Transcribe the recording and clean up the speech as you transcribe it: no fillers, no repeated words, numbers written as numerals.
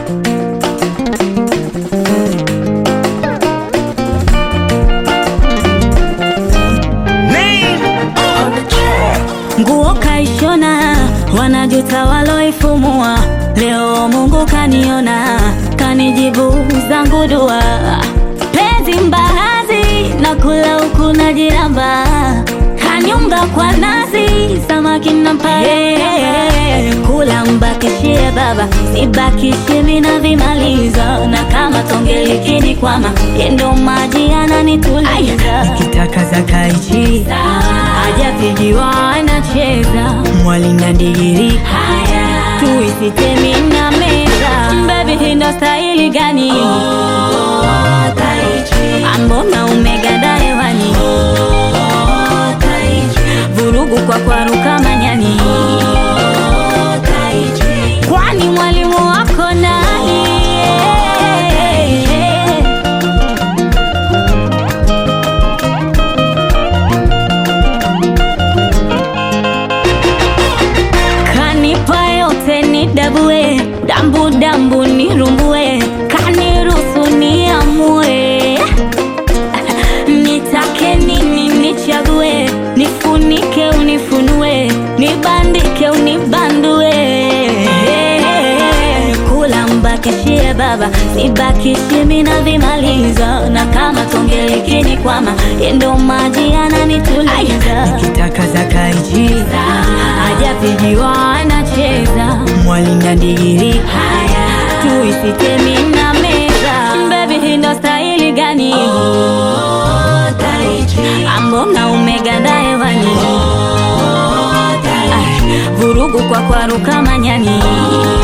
Nguo kaishona, wanajuta waloifumua. Leo Mungu kaniona, kanijibu zangu dua. Penzi mbahazi, nakula huku najiramba. Kaniunga kwa nazi, samaki na mpae. Kula mbakishie baba, sibakishie mina vimaliza. Na kama tonge likini kwama, yendo maji ananituliza. Nikitaka za kaichi hajapigiwa anacheza. mwali na ndigiri Tuisite mina meza. Baby hii ndo style gani? Ambona umeganda hewani. Vurugu kwa kwaruka manyani. Kwani mwalimu wako nani? Kanipa yote ni dabue, dambu dambu ni rumbue. Kaniruhusu niamue, nitake nini nichague. Nifunike unifunue, nibandike unibandue. Kula mbakishie baba, sibakishie mina vimaliza. Na kama tonge likini kwama, yendo maji ananituliza. Nikitaka za kaichi hajapigiwa anacheza. mwali na ndigiri Tuisite mina meza. Baby hii ndo style gani? Ambona umeganda hewani. Vurugu kwa kwaruka manyani.